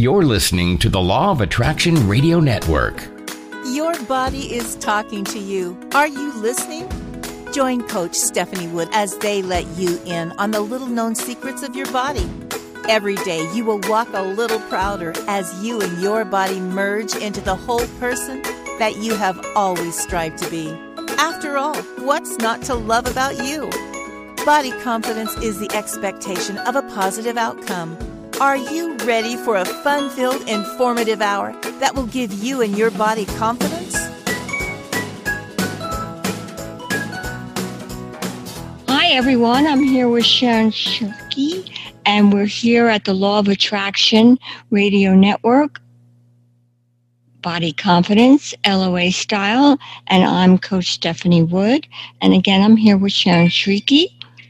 You're listening to the Law of Attraction Radio Network. Your body is talking to you. Are you listening? Join Coach Stephanie Wood as they let you in on the little-known secrets of your body. Every day, you will walk a little prouder as you and your body merge into the whole person that you have always strived to be. After all, what's not to love about you? Body confidence is the expectation of a positive outcome. Are you ready for a fun-filled, informative hour that will give you and your body confidence? Hi, everyone. I'm here with Sharon Shirky, and we're here at the Law of Attraction Radio Network, Body Confidence, LOA Style, and I'm Coach Stephanie Wood. And again, I'm here with Sharon Shirky.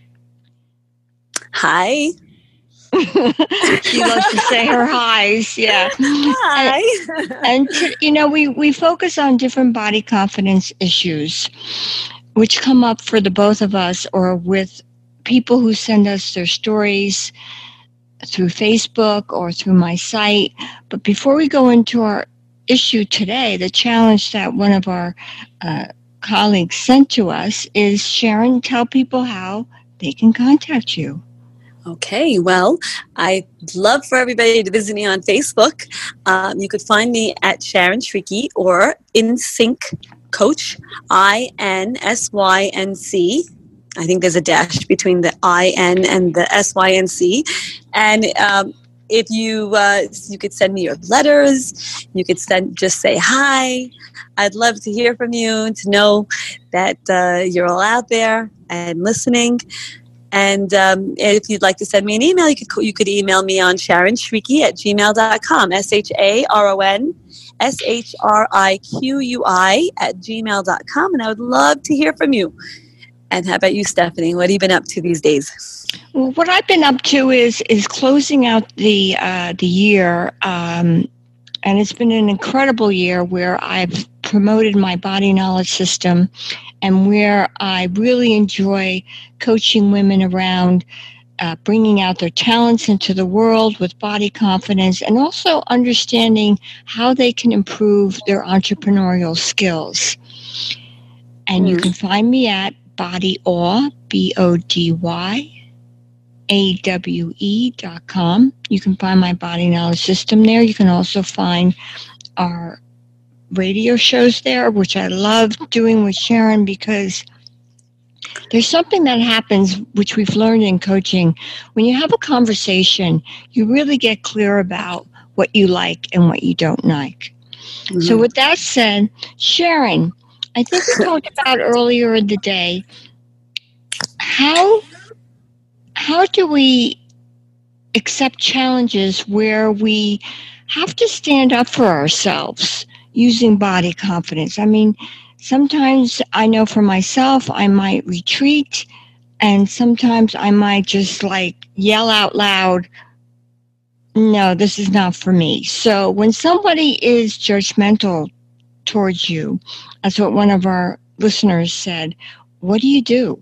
Hi. She loves to say her highs, yeah. Hi. We focus on different body confidence issues, which come up for the both of us or with people who send us their stories through Facebook or through my site. But before we go into our issue today, the challenge that one of our colleagues sent to us is, Sharon, tell people how they can contact you. Okay, well, I'd love for everybody to visit me on Facebook. You could find me at Sharon Shirky or InSync Coach, INSYNC. I think there's a dash between the IN and the SYNC. And if you could send me your letters, you could just say hi. I'd love to hear from you, to know that you're all out there and listening. And if you'd like to send me an email, you could email me on SharonShriqui@gmail.com, SharonShriqui@gmail.com, and I would love to hear from you. And how about you, Stephanie? What have you been up to these days? Well, what I've been up to is closing out the year, and it's been an incredible year where I've promoted my body knowledge system, and where I really enjoy coaching women around bringing out their talents into the world with body confidence, and also understanding how they can improve their entrepreneurial skills. And you can find me at BodyAwe, BodyAWE.com. You can find my body knowledge system there. You can also find our radio shows there, which I love doing with Sharon, because there's something that happens, which we've learned in coaching. When you have a conversation, you really get clear about what you like and what you don't like. Mm-hmm. So with that said, Sharon, I think we talked about earlier in the day, how do we accept challenges where we have to stand up for ourselves using body confidence? I mean, sometimes I know for myself, I might retreat, and sometimes I might just yell out loud, no, this is not for me. So when somebody is judgmental towards you, that's what one of our listeners said, what do you do?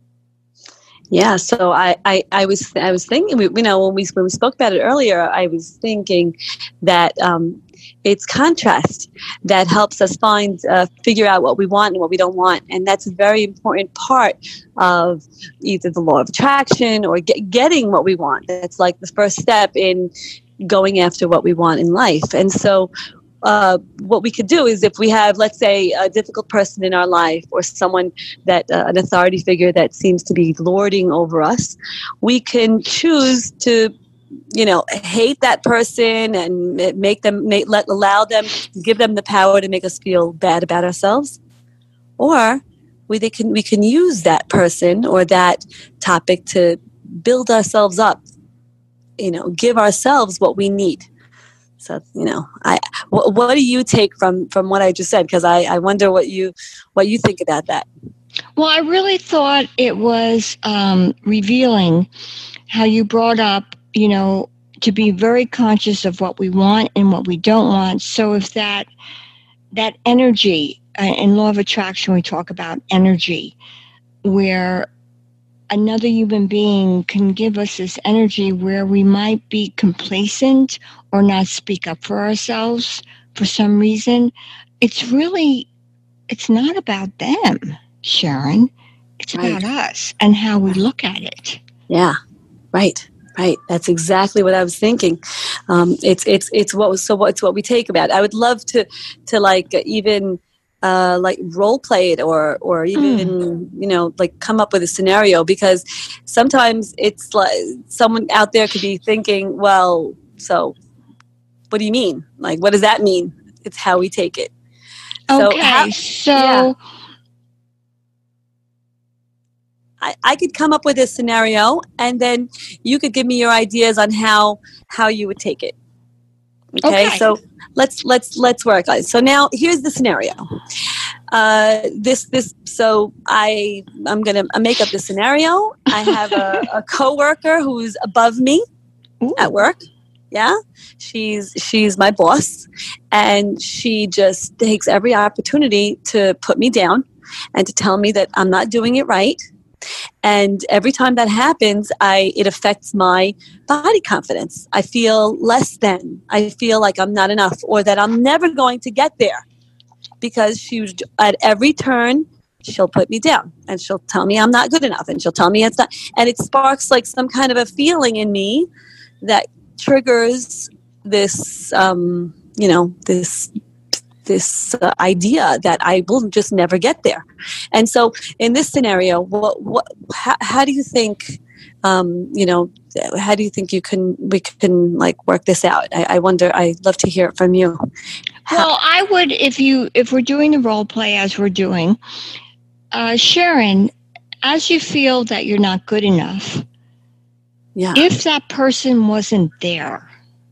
Yeah, so I was thinking, when we spoke about it earlier, I was thinking that it's contrast that helps us figure out what we want and what we don't want, and that's a very important part of either the law of attraction or getting what we want. That's like the first step in going after what we want in life. And so what we could do is, if we have, let's say, a difficult person in our life, or someone that an authority figure that seems to be lording over us, we can choose to, hate that person and allow them, give them the power to make us feel bad about ourselves, or we can use that person or that topic to build ourselves up, give ourselves what we need. So, what do you take from what I just said? Because I wonder what you think about that. Well, I really thought it was revealing how you brought up, to be very conscious of what we want and what we don't want. So if that energy, in law of attraction, we talk about energy, where another human being can give us this energy where we might be complacent or not speak up for ourselves for some reason. It's not about them, Sharon. It's about us and how we look at it. Yeah, right. That's exactly what I was thinking. It's what we take about it. I would love to like even like role play it or even like come up with a scenario, because sometimes it's like someone out there could be thinking, well, so what do you mean? Like, what does that mean? It's how we take it. Okay, I could come up with a scenario, and then you could give me your ideas on how you would take it. Okay. So let's work on it. So now here's the scenario. So I'm gonna make up the scenario. I have a coworker who's above me at work. Yeah, she's my boss, and she just takes every opportunity to put me down and to tell me that I'm not doing it right. And every time that happens, it affects my body confidence. I feel less than. I feel like I'm not enough, or that I'm never going to get there, because at every turn, she'll put me down and she'll tell me I'm not good enough, and she'll tell me it's not. And it sparks like some kind of a feeling in me that triggers this, this idea that I will just never get there. And so in this scenario, how do you think, how do you think we can like work this out? I wonder, I'd love to hear it from you. Well, I would, if we're doing the role play as we're doing, Sharon, as you feel that you're not good enough, if that person wasn't there,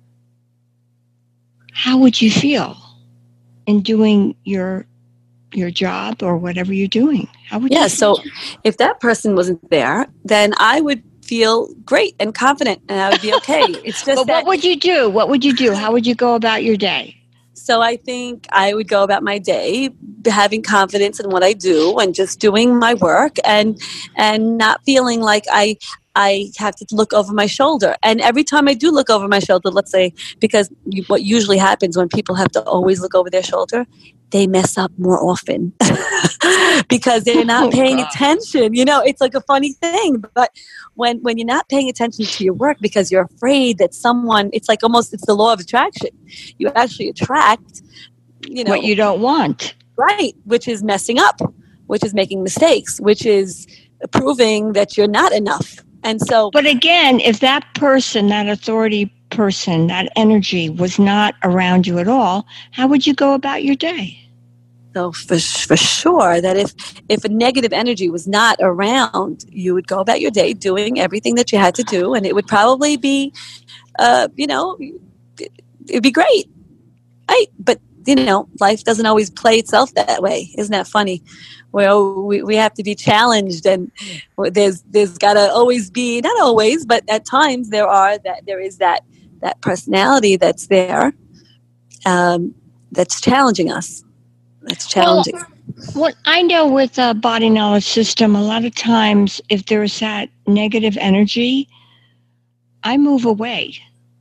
how would you feel in doing your job or whatever you're doing? How would you feel? So if that person wasn't there, then I would feel great and confident, and I would be okay. It's just what would you do? What would you do? How would you go about your day? So I think I would go about my day having confidence in what I do and just doing my work and not feeling like I have to look over my shoulder. And every time I do look over my shoulder, let's say, because what usually happens when people have to always look over their shoulder, they mess up more often because they're not paying attention. It's like a funny thing. But when you're not paying attention to your work because you're afraid that it's like almost, it's the law of attraction. You actually attract, what you don't want. Right, which is messing up, which is making mistakes, which is proving that you're not enough. And so, but again, if that person, that authority person, that energy was not around you at all, how would you go about your day? So for sure that if a negative energy was not around, you would go about your day doing everything that you had to do, and it would probably be, it'd be great, right? But life doesn't always play itself that way. Isn't that funny? Well, we have to be challenged, and there's got to always be, not always, but at times there is that personality that's there, that's challenging us. That's challenging. Well, what I know with the body knowledge system, a lot of times if there's that negative energy, I move away.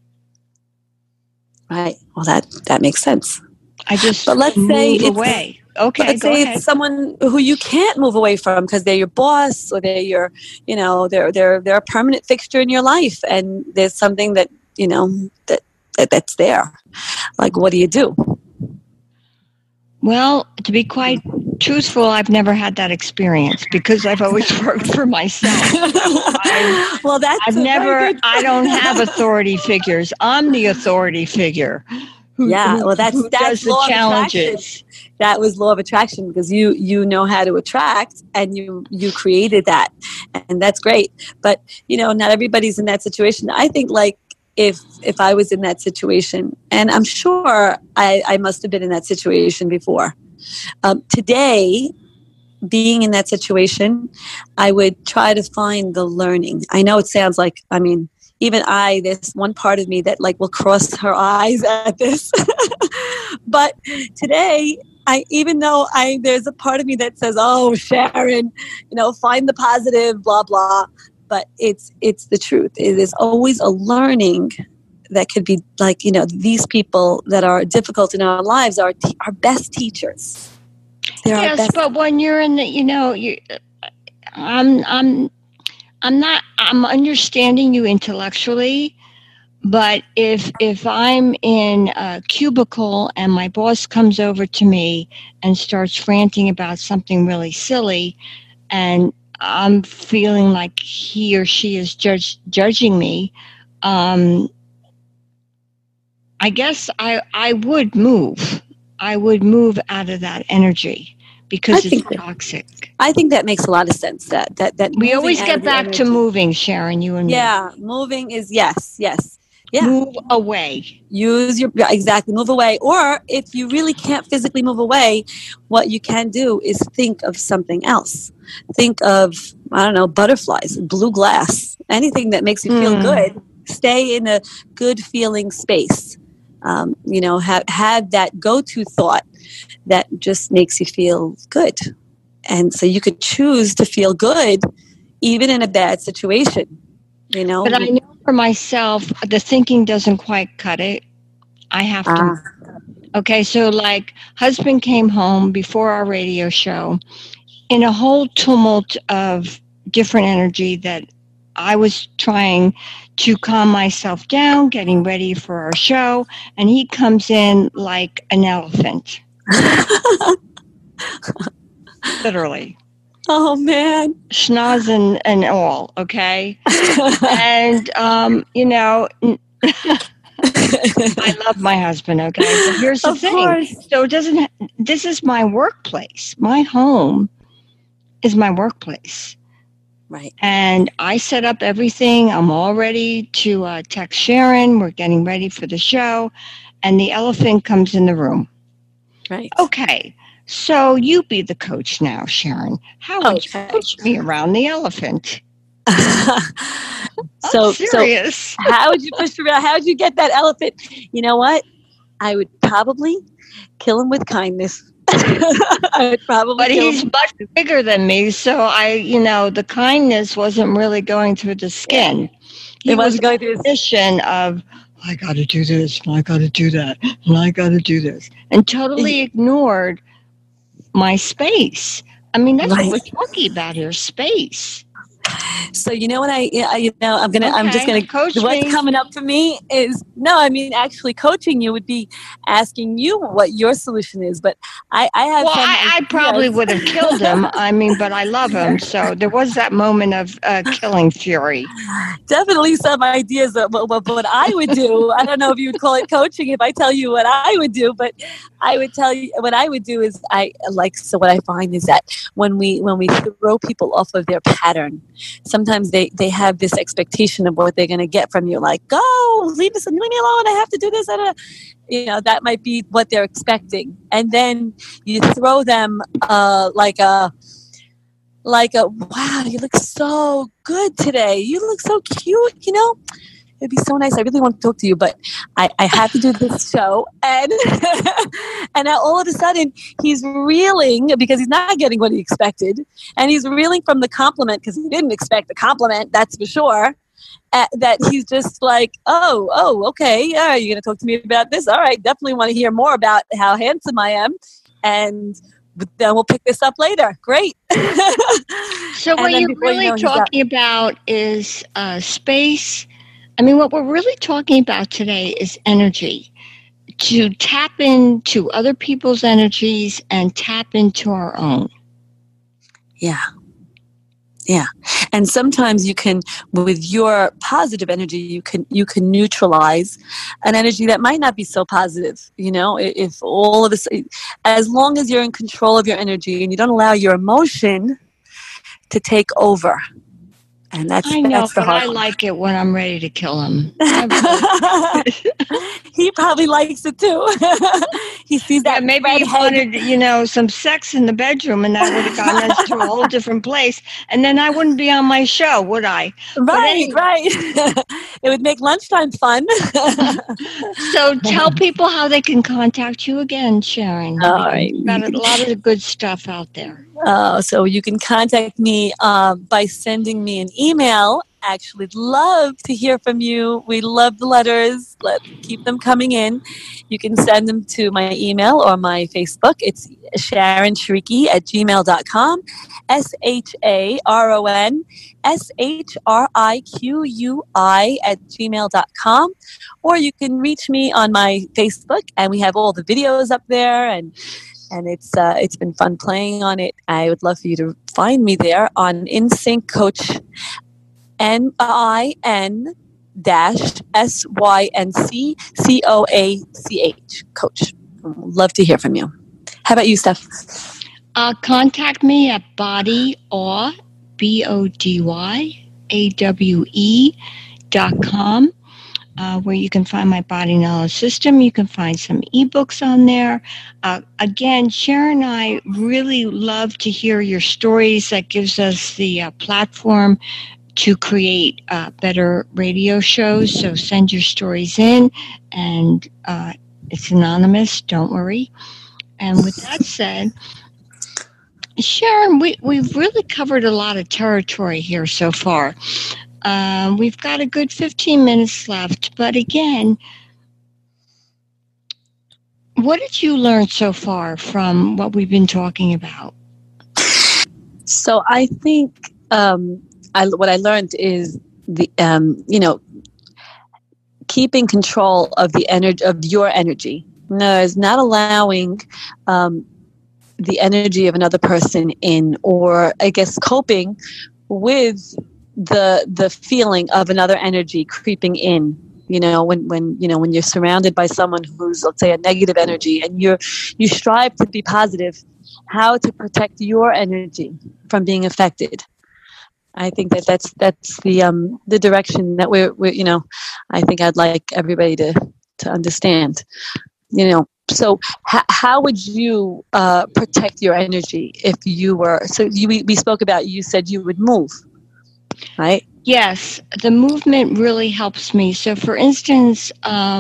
Right. Well, that makes sense. I just let's say move away. Okay, let's say it's someone who you can't move away from because they're your boss, or they're your, they're a permanent fixture in your life, and there's something that that's there. Like, what do you do? Well, to be quite truthful, I've never had that experience because I've always worked for myself. I don't have authority figures. I'm the authority figure. Who that's the challenges. That was law of attraction, because you know how to attract, and you created that, and that's great. But not everybody's in that situation. I think like if I was in that situation, and I'm sure I must have been in that situation before. Today, being in that situation, I would try to find the learning. I know it sounds like, even there's one part of me that like will cross her eyes at this. But today there's a part of me that says, oh, Sharon, find the positive, blah, blah. But it's the truth. It is always a learning that could be like, these people that are difficult in our lives are our best teachers. Yes, but when you're in the, I'm understanding you intellectually, but if I'm in a cubicle and my boss comes over to me and starts ranting about something really silly, and I'm feeling like he or she is judging me, I guess I would move. I would move out of that energy because it's toxic. I think that makes a lot of sense. That we always get back to moving, Sharon. You and me. Yeah, moving is yes. Yeah. Move away. Exactly. Move away. Or if you really can't physically move away, what you can do is think of something else. Think of, I don't know, butterflies, blue glass, anything that makes you feel good. Stay in a good feeling space. Have that go-to thought that just makes you feel good. And so you could choose to feel good even in a bad situation, But I know for myself, the thinking doesn't quite cut it. I have to. Okay, so like husband came home before our radio show in a whole tumult of different energy that I was trying to calm myself down, getting ready for our show, and he comes in like an elephant. Literally. Oh, man. Schnoz and all, okay? And, I love my husband, okay? But here's the thing. Course. So this is my workplace. My home is my workplace. Right. And I set up everything. I'm all ready to text Sharon. We're getting ready for the show. And the elephant comes in the room. Right. Okay. So you be the coach now, Sharon. How would you coach me around the elephant? So serious. How would you push around? How would you get that elephant? You know what? I would probably kill him with kindness. But he's much bigger than me, so the kindness wasn't really going through the skin. He was going through the position of, I got to do this, and I got to do that, and I got to do this, and totally ignored my space. I mean, that's what we're talking about here, space. So I'm just gonna coach what's me. Coming up for me is actually coaching you would be asking you what your solution is. But I probably would have killed him. But I love him. So there was that moment of killing fury. Definitely some ideas of what I would do. I don't know if you would call it coaching if I tell you what I would do, but I would tell you what I would do is what I find is that when we throw people off of their pattern, sometimes they have this expectation of what they're going to get from you, like, go, leave me alone, I have to do this. That might be what they're expecting. And then you throw them like a wow, you look so good today. You look so cute, It'd be so nice. I really want to talk to you, but I have to do this show. And and now all of a sudden he's reeling because he's not getting what he expected. And he's reeling from the compliment because he didn't expect the compliment, that's for sure. That he's just like, oh, okay. Yeah, you're going to talk to me about this? All right. Definitely want to hear more about how handsome I am. And then we'll pick this up later. Great. So what you're really talking about is space. What we're really talking about today is energy. To tap into other people's energies and tap into our own. Yeah. Yeah. And sometimes you can, with your positive energy, you can neutralize an energy that might not be so positive. If all of this, as long as you're in control of your energy and you don't allow your emotion to take over. And that's the hard I like it when I'm ready to kill him. He probably likes it too. He sees that. Yeah, maybe red he head. wanted, some sex in the bedroom, and that would have gotten us to a whole different place. And then I wouldn't be on my show, would I? Right. It would make lunchtime fun. So tell people how they can contact you again, Sharon. All right. You've got a lot of good stuff out there. So you can contact me by sending me an email. Actually, love to hear from you. We love the letters. Let's keep them coming in. You can send them to my email or my Facebook. It's SharonShriqui@gmail.com. SharonShriqui@gmail.com. Or you can reach me on my Facebook, and we have all the videos up there, and it's been fun playing on it. I would love for you to find me there on InSync Coach, NIN-SYNCCOACH Coach. Love to hear from you. How about you, Steph? Contact me at bodyawe, BODYAWE.com, where you can find my body knowledge system. You can find some ebooks on there. Again, Sharon and I really love to hear your stories. That gives us the platform to create better radio shows. So send your stories in, and it's anonymous, don't worry. And with that said, Sharon, we've really covered a lot of territory here so far. We've got a good 15 minutes left, but again, what did you learn so far from what we've been talking about? So I think what I learned is keeping control of the energy of your energy. No, is not allowing the energy of another person in, or I guess coping with the feeling of another energy creeping in. When you're surrounded by someone who's, let's say, a negative energy, and you strive to be positive, how to protect your energy from being affected. I think that's the direction that we're I think I'd like everybody to understand. So how would you protect your energy if you were? So we spoke about. You said you would move, right? Yes, the movement really helps me. So, for instance,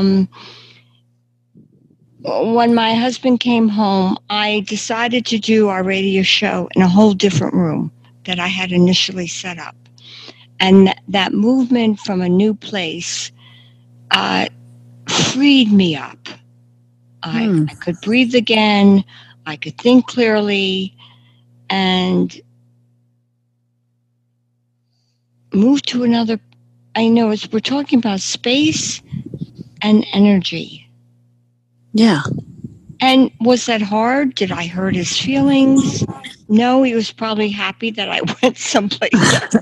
when my husband came home, I decided to do our radio show in a whole different room that I had initially set up. And that movement from a new place freed me up. I could breathe again. I could think clearly and move to another. I know we're talking about space and energy. Yeah. And was that hard? Did I hurt his feelings? No, he was probably happy that I went someplace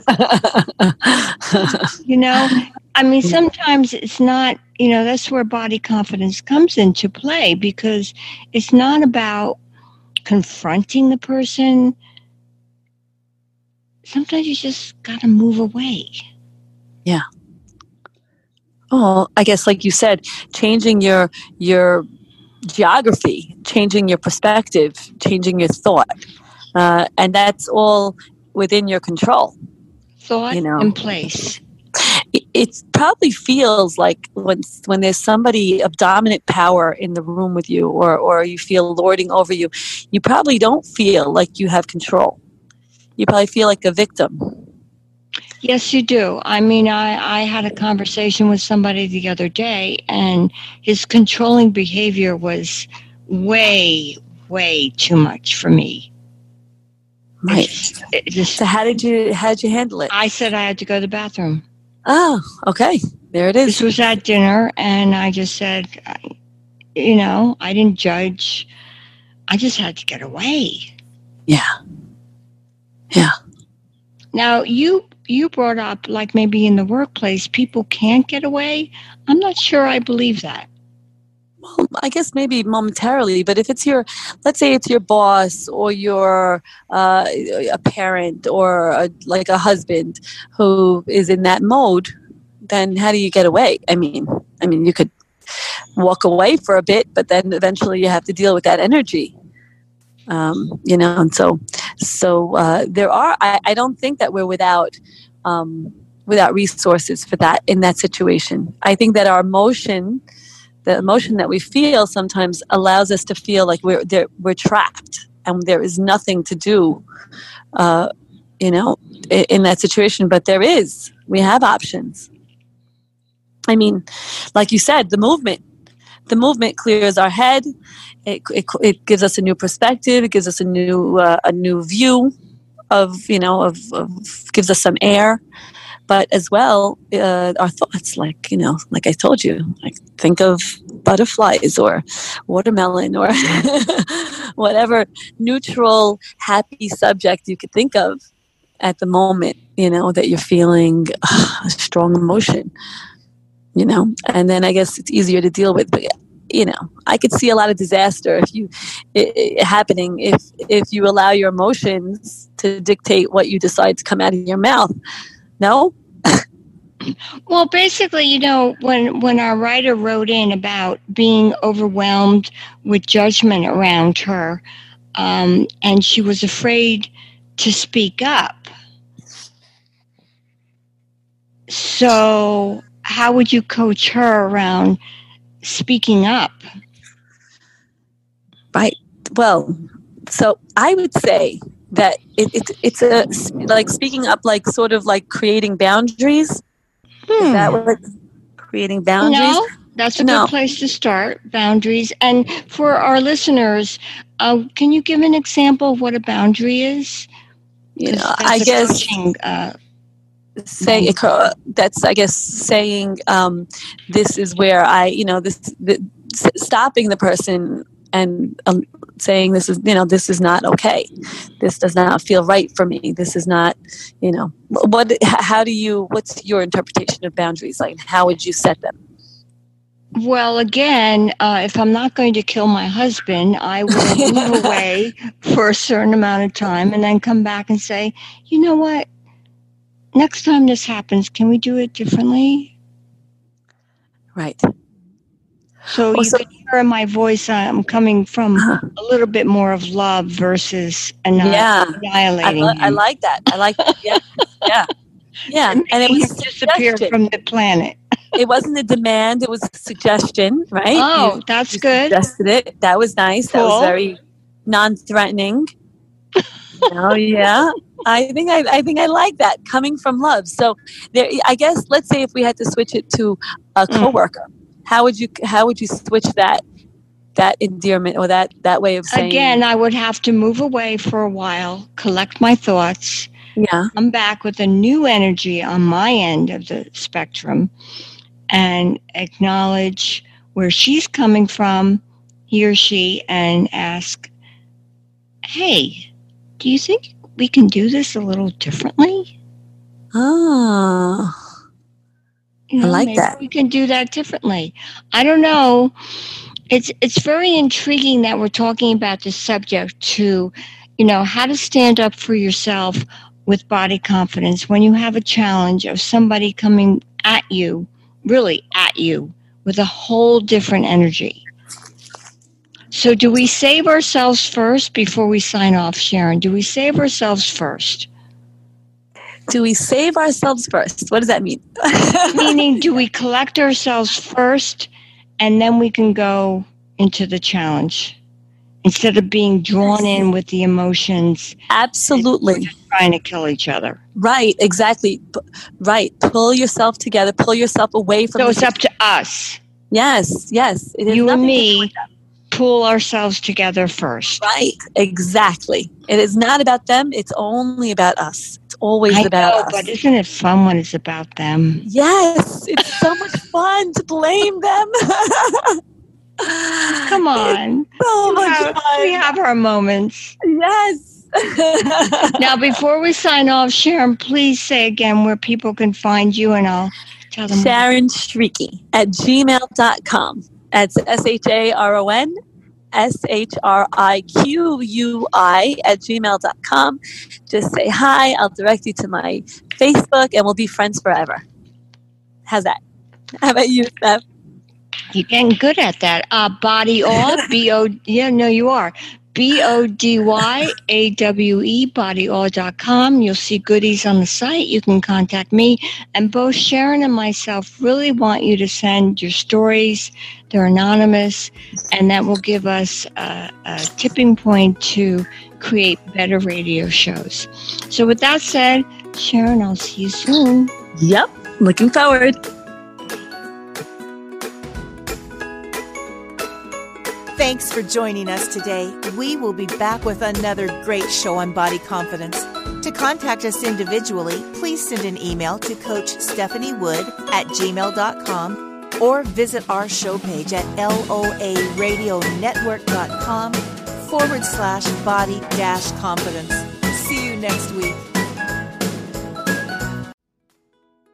else. I mean, sometimes it's not, that's where body confidence comes into play, because it's not about confronting the person. Sometimes you just got to move away. Yeah. Oh, I guess, like you said, changing your geography, changing your perspective, changing your thought. And that's all within your control. Thought in place. It probably feels like when there's somebody of dominant power in the room with you, or you feel lording over you, you probably don't feel like you have control. You probably feel like a victim. Yes, you do. I mean, I had a conversation with somebody the other day, and his controlling behavior was way, way too much for me. Right. So how did you handle it? I said I had to go to the bathroom. Oh, okay. There it is. This was at dinner, and I just said, I didn't judge. I just had to get away. Yeah. Yeah. Now, you brought up, like, maybe in the workplace, people can't get away. I'm not sure I believe that. Well, I guess maybe momentarily, but if it's let's say it's your boss, or your a parent, or like a husband who is in that mode, then how do you get away? I mean, you could walk away for a bit, but then eventually you have to deal with that energy. And so there are. I don't think that we're without resources for that in that situation. I think that our emotion, the emotion that we feel, sometimes allows us to feel like we're trapped and there is nothing to do, in that situation. But there is. We have options. I mean, like you said, the movement clears our head. It gives us a new perspective. It gives us a new view of gives us some air. But as well, our thoughts, like I told you, like think of butterflies or watermelon or whatever neutral, happy subject you could think of at the moment, that you're feeling a strong emotion, and then I guess it's easier to deal with. But, I could see a lot of disaster happening if you allow your emotions to dictate what you decide to come out of your mouth. No? Well, basically, when our writer wrote in about being overwhelmed with judgment around her, and she was afraid to speak up. So how would you coach her around speaking up? Right. Well, so I would say that it's like speaking up, like sort of like creating boundaries. Is that what creating boundaries? No, that's a good place to start. Boundaries. And for our listeners, can you give an example of what a boundary is? I guess saying this is where stopping the person and saying this is not okay. This does not feel right for me. This is not, what's your interpretation of boundaries? Like, how would you set them? Well, again, if I'm not going to kill my husband, I will move away for a certain amount of time and then come back and say, you know what? Next time this happens, can we do it differently? Right. So you can hear in my voice, I'm coming from a little bit more of love versus annihilating. I like that. I like that. Yeah. Yeah. And it was disappear from the planet. It wasn't a demand. It was a suggestion, right? Oh, that's good. Suggested it. That was nice. Cool. That was very non-threatening. Yeah. I think I like that, coming from love. So there, I guess, let's say if we had to switch it to a coworker, how would you switch that endearment or that way of saying? Again, I would have to move away for a while, collect my thoughts, come back with a new energy on my end of the spectrum, and acknowledge where she's coming from, he or she, and ask, hey, do you think we can do this a little differently? Oh, I like that. We can do that differently. I don't know. It's very intriguing that we're talking about this subject to, how to stand up for yourself with body confidence when you have a challenge of somebody coming at you, really at you, with a whole different energy. So do we save ourselves first before we sign off, Sharon? Do we save ourselves first? Do we save ourselves first? What does that mean? Meaning, do we collect ourselves first and then we can go into the challenge instead of being drawn in with the emotions? Absolutely. We're just trying to kill each other. Right, exactly. Right. Pull yourself together. Pull yourself away from. So it's up to us. Yes. It has you and me pull ourselves together first. Right, exactly. It is not about them. It's only about us. It's always about us. But isn't it fun when it's about them? Yes, it's so much fun to blame them. Come on. So much fun. We have our moments. Yes. Now, before we sign off, Sharon, please say again where people can find you, and I'll tell them. Sharon Shriqui at gmail.com. That's SharonShriqui at gmail.com. Just say hi. I'll direct you to my Facebook, and we'll be friends forever. How's that? How about you, Steph? You're getting good at that. Body All, you are. BODYAWE, bodyall.com. You'll see goodies on the site. You can contact me. And both Sharon and myself really want you to send your stories. They're anonymous, and that will give us a tipping point to create better radio shows. So with that said, Sharon, I'll see you soon. Yep, looking forward. Thanks for joining us today. We will be back with another great show on body confidence. To contact us individually, please send an email to Coach Stephanie Wood at gmail.com or visit our show page at loaradionetwork.com/body-confidence. See you next week.